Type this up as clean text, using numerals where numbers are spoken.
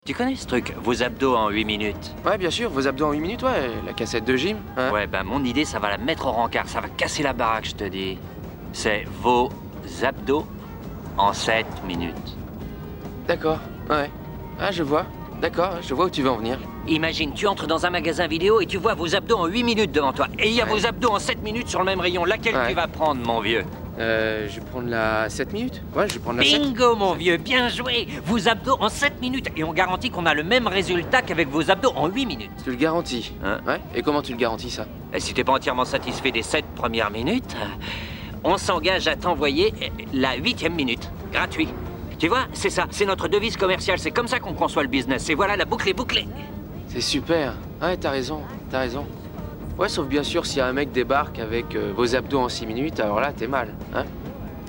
Tu connais ce truc, vos abdos en 8 minutes? Ouais, bien sûr, vos abdos en 8 minutes, ouais, la cassette de gym. Hein. Ouais, bah mon idée, ça va la mettre au rencard, ça va casser la baraque, je te dis. C'est vos abdos en 7 minutes. D'accord, ouais. Ah, je vois. D'accord, je vois où tu veux en venir. Imagine, tu entres dans un magasin vidéo et tu vois vos abdos en 8 minutes devant toi. Et il y a vos abdos en 7 minutes sur le même rayon. Laquelle tu vas prendre, mon vieux? Je vais prendre la 7 minutes. Ouais, je vais prendre la 7. Bingo, mon vieux, bien joué. Vos abdos en 7 minutes. Et on garantit qu'on a le même résultat qu'avec vos abdos en 8 minutes. Tu le garantis? Hein? Ouais. Et comment tu le garantis, ça? Et si t'es pas entièrement satisfait des 7 premières minutes, on s'engage à t'envoyer la 8e minute. Gratuit. Tu vois, c'est ça, c'est notre devise commerciale, c'est comme ça qu'on conçoit le business. Et voilà, la boucle est bouclée. C'est super. Ouais, t'as raison, t'as raison. Ouais, sauf bien sûr, si un mec débarque avec vos abdos en 6 minutes, alors là, t'es mal, hein?